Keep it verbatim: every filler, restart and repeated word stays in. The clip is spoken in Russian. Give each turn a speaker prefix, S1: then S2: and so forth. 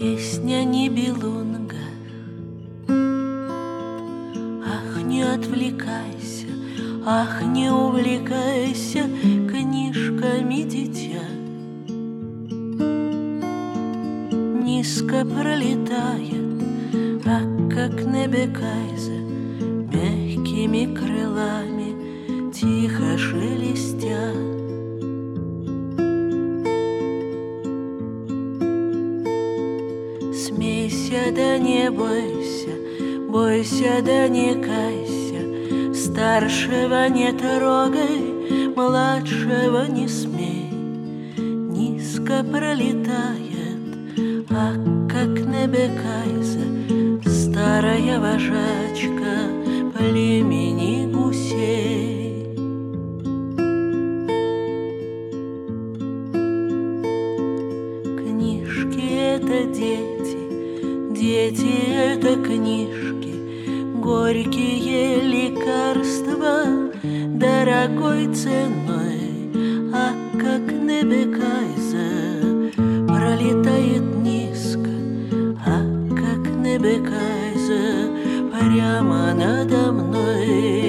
S1: Песня Нибелунга. Ах, не отвлекайся, ах, не увлекайся книжками, дитя. Низко пролетает, а как Небекайзе, мягкими крылами тихо шелестя. Смейся, да не бойся, бойся, да не кайся, старшего не трогай, младшего не смей. Низко пролетает, а как Небекайзе, старая вожачка племени гусей. Книжки — это дети, дети — это книжки, горькие лекарства дорогой ценой. А как Небекайзе пролетает низко, а как Небекайзе прямо надо мной.